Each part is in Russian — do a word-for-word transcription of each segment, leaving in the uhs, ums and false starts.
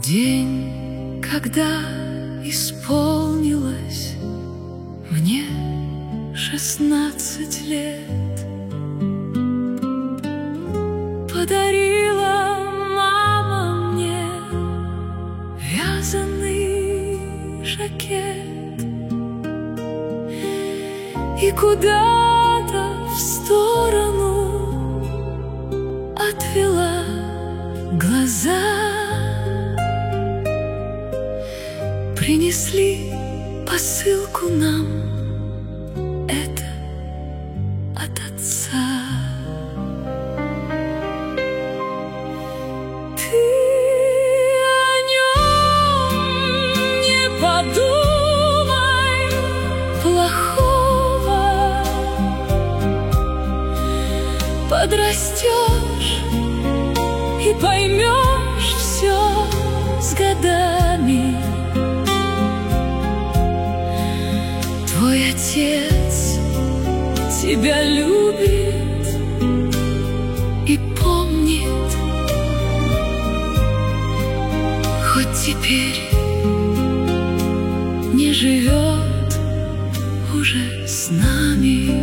день, когда исполнилось мне шестнадцать лет, подарила мама мне вязаный жакет и куда-то в сторону отвела глаза. Принесли посылку нам, это от отца. Ты о нем не подумай плохого, подрастешь и поймешь все с годами. Твой отец тебя любит и помнит, хоть теперь не живет уже с нами.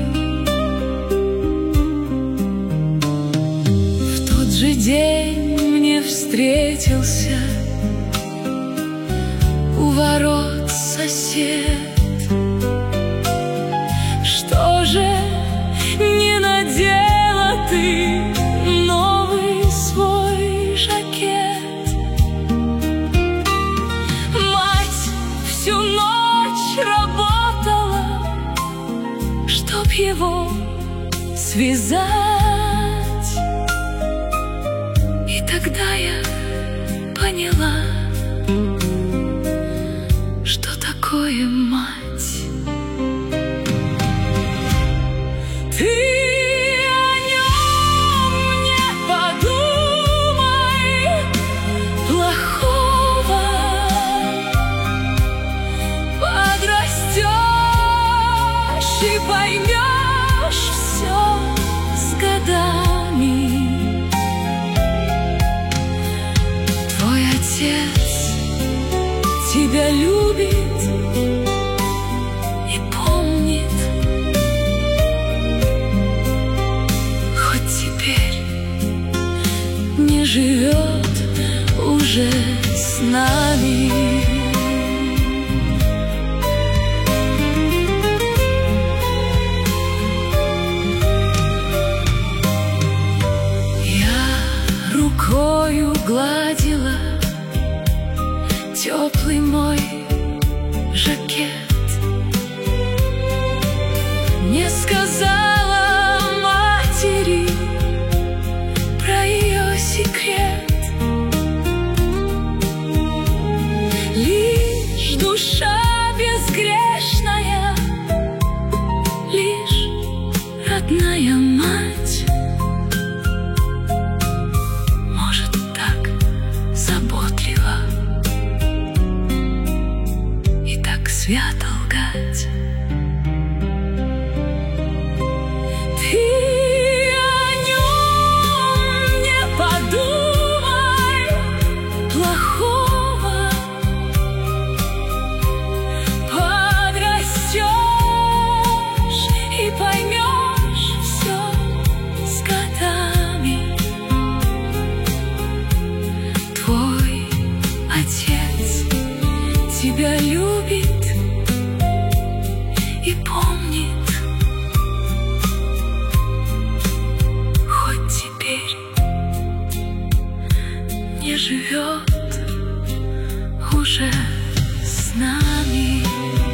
В тот же день мне встретился у ворот сосед. Что же не надела ты новый свой жакет? Мать всю ночь работала, чтоб его связать. И тогда я поняла, что такое мать. Ты о нем не подумай плохого, подрастешь и поймешь все с годами. Твой отец тебя любит и помнит, не живет уже с нами. Я рукою гладила теплый мой жакет, не сказала матери про ее секрет. Лишь душа безгрешная, лишь родная мать может так заботливо и так свято лгать. Тебя любит и помнит, хоть теперь не живет уже с нами.